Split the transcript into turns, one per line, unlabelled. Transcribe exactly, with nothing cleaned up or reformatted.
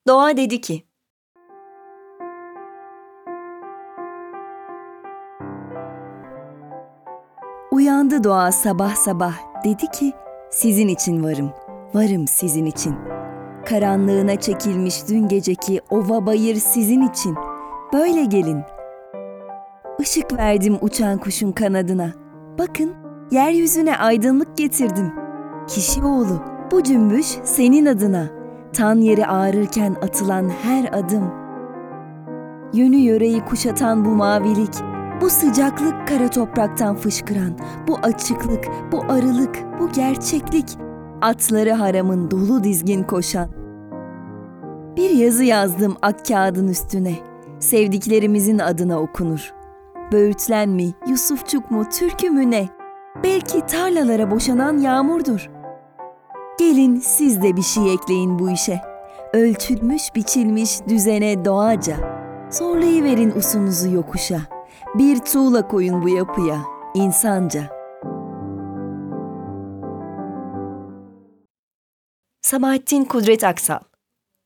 Doğa dedi ki, uyandı doğa sabah sabah, dedi ki, sizin için varım, varım sizin için. Karanlığına çekilmiş dün geceki ova bayır sizin için, böyle gelin. Işık verdim uçan kuşun kanadına, bakın yeryüzüne aydınlık getirdim. Kişi oğlu, bu cümbüş senin adına, tan yeri ağrırken atılan her adım. Yönü yöreyi kuşatan bu mavilik, bu sıcaklık kara topraktan fışkıran, bu açıklık, bu arılık, bu gerçeklik, atları haramın dolu dizgin koşan. Bir yazı yazdım ak kağıdın üstüne, sevdiklerimizin adına okunur. Böğürtlen mi, Yusufçuk mu, türkü mü ne? Belki tarlalara boşanan yağmurdur. Gelin siz de bir şey ekleyin bu işe. Ölçülmüş biçilmiş düzene doğaca. Zorlayıverin usunuzu yokuşa. Bir tuğla koyun bu yapıya, insanca. Sabahattin Kudret Aksal.